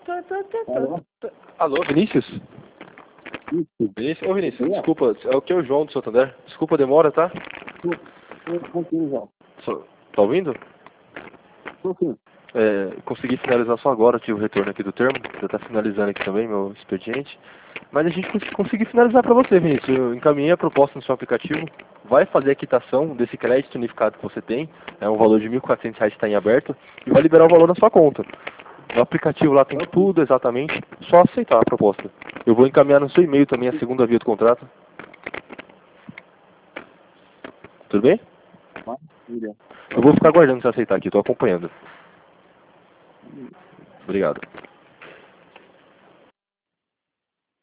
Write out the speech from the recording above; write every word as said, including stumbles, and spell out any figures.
Tá, tá, tá, tá, Alô? tá. Alô, Vinícius? Isso. Vinícius? Ô, Vinícius, É. desculpa, é o que é o João do Santander. Desculpa a demora, tá? Tô tranquilo já. Só- Tá ouvindo? Tô sim. É, consegui finalizar só agora, tive o retorno aqui do termo. Já tá finalizando aqui também meu expediente. Mas a gente cons- consegui finalizar para você, Vinícius. Eu encaminhei a proposta no seu aplicativo. Vai fazer a quitação desse crédito unificado que você tem. É um valor de mil e quatrocentos reais que está em aberto. E vai liberar o valor na sua conta. No aplicativo lá tem tudo exatamente. Só aceitar a proposta. Eu vou encaminhar no seu e-mail também a segunda via do contrato. Tudo bem? Maravilha. Eu vou ficar aguardando você aceitar aqui. Estou acompanhando. Obrigado.